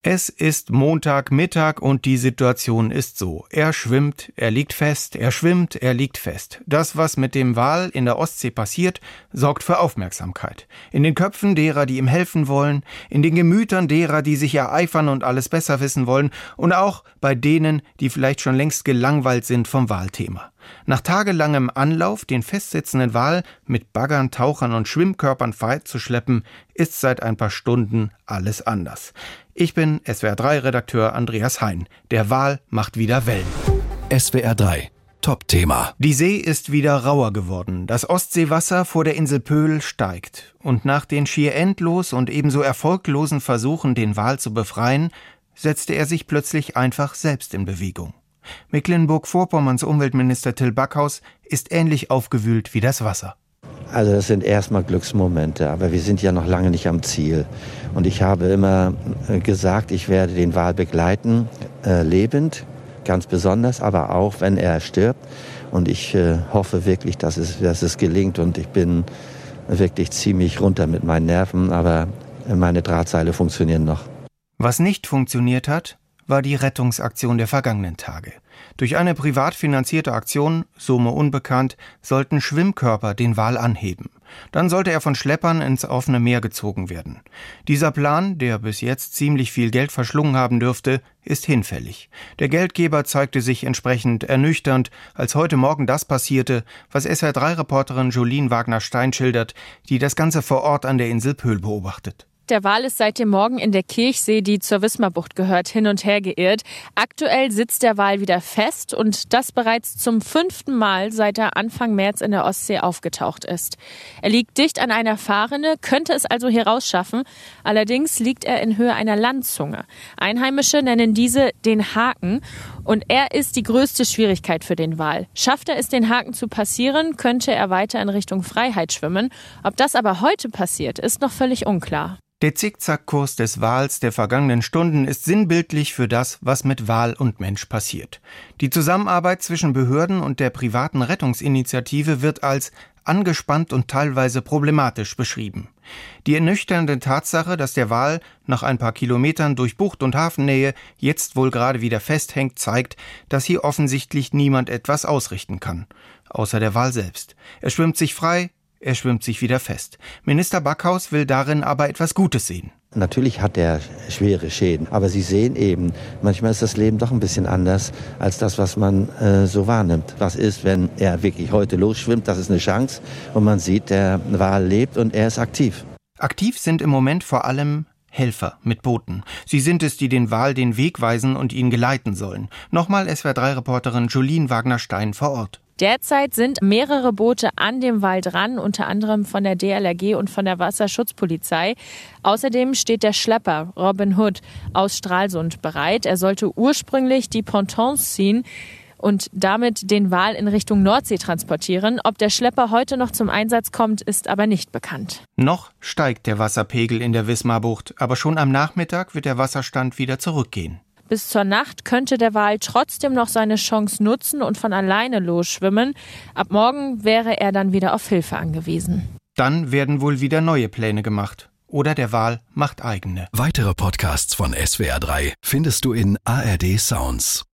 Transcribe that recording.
Es ist Montagmittag und die Situation ist so. Er schwimmt, er liegt fest, er schwimmt, er liegt fest. Das, was mit dem Wal in der Ostsee passiert, sorgt für Aufmerksamkeit. In den Köpfen derer, die ihm helfen wollen, in den Gemütern derer, die sich ereifern und alles besser wissen wollen und auch bei denen, die vielleicht schon längst gelangweilt sind vom Walthema. Nach tagelangem Anlauf, den festsitzenden Wal mit Baggern, Tauchern und Schwimmkörpern freizuschleppen, ist seit ein paar Stunden alles anders. Ich bin SWR3-Redakteur Andreas Hein. Der Wal macht wieder Wellen. SWR3 Top-Thema. Die See ist wieder rauer geworden. Das Ostseewasser vor der Insel Pöhl steigt. Und nach den schier endlos und ebenso erfolglosen Versuchen, den Wal zu befreien, setzte er sich plötzlich einfach selbst in Bewegung. Mecklenburg-Vorpommerns Umweltminister Till Backhaus ist ähnlich aufgewühlt wie das Wasser. Also das sind erstmal Glücksmomente, aber wir sind ja noch lange nicht am Ziel. Und ich habe immer gesagt, ich werde den Wal begleiten, lebend, ganz besonders, aber auch, wenn er stirbt. Und ich hoffe wirklich, dass es gelingt. Und ich bin wirklich ziemlich runter mit meinen Nerven, aber meine Drahtseile funktionieren noch. Was nicht funktioniert hat, war die Rettungsaktion der vergangenen Tage. Durch eine privat finanzierte Aktion, Summe unbekannt, sollten Schwimmkörper den Wal anheben. Dann sollte er von Schleppern ins offene Meer gezogen werden. Dieser Plan, der bis jetzt ziemlich viel Geld verschlungen haben dürfte, ist hinfällig. Der Geldgeber zeigte sich entsprechend ernüchternd, als heute Morgen das passierte, was SWR3-Reporterin Jolien Wagner-Stein schildert, die das Ganze vor Ort an der Insel Pöhl beobachtet. Der Wal ist seit dem Morgen in der Kirchsee, die zur Wismarbucht gehört, hin und her geirrt. Aktuell sitzt der Wal wieder fest und das bereits zum 5. Mal, seit er Anfang März in der Ostsee aufgetaucht ist. Er liegt dicht an einer Fahrrinne, könnte es also hier rausschaffen. Allerdings liegt er in Höhe einer Landzunge. Einheimische nennen diese den Haken und er ist die größte Schwierigkeit für den Wal. Schafft er es, den Haken zu passieren, könnte er weiter in Richtung Freiheit schwimmen. Ob das aber heute passiert, ist noch völlig unklar. Der Zickzackkurs des Wals der vergangenen Stunden ist sinnbildlich für das, was mit Wal und Mensch passiert. Die Zusammenarbeit zwischen Behörden und der privaten Rettungsinitiative wird als angespannt und teilweise problematisch beschrieben. Die ernüchternde Tatsache, dass der Wal nach ein paar Kilometern durch Bucht- und Hafennähe jetzt wohl gerade wieder festhängt, zeigt, dass hier offensichtlich niemand etwas ausrichten kann. Außer der Wal selbst. Er schwimmt sich frei. Er schwimmt sich wieder fest. Minister Backhaus will darin aber etwas Gutes sehen. Natürlich hat er schwere Schäden, aber Sie sehen eben, manchmal ist das Leben doch ein bisschen anders als das, was man so wahrnimmt. Was ist, wenn er wirklich heute losschwimmt? Das ist eine Chance und man sieht, der Wal lebt und er ist aktiv. Aktiv sind im Moment vor allem Helfer mit Booten. Sie sind es, die den Wal den Weg weisen und ihn geleiten sollen. Nochmal SWR3-Reporterin Jolien Wagner-Stein vor Ort. Derzeit sind mehrere Boote an dem Wal dran, unter anderem von der DLRG und von der Wasserschutzpolizei. Außerdem steht der Schlepper Robin Hood aus Stralsund bereit. Er sollte ursprünglich die Pontons ziehen und damit den Wal in Richtung Nordsee transportieren. Ob der Schlepper heute noch zum Einsatz kommt, ist aber nicht bekannt. Noch steigt der Wasserpegel in der Wismarbucht, aber schon am Nachmittag wird der Wasserstand wieder zurückgehen. Bis zur Nacht könnte der Wal trotzdem noch seine Chance nutzen und von alleine losschwimmen. Ab morgen wäre er dann wieder auf Hilfe angewiesen. Dann werden wohl wieder neue Pläne gemacht. Oder der Wal macht eigene. Weitere Podcasts von SWR3 findest du in ARD Sounds.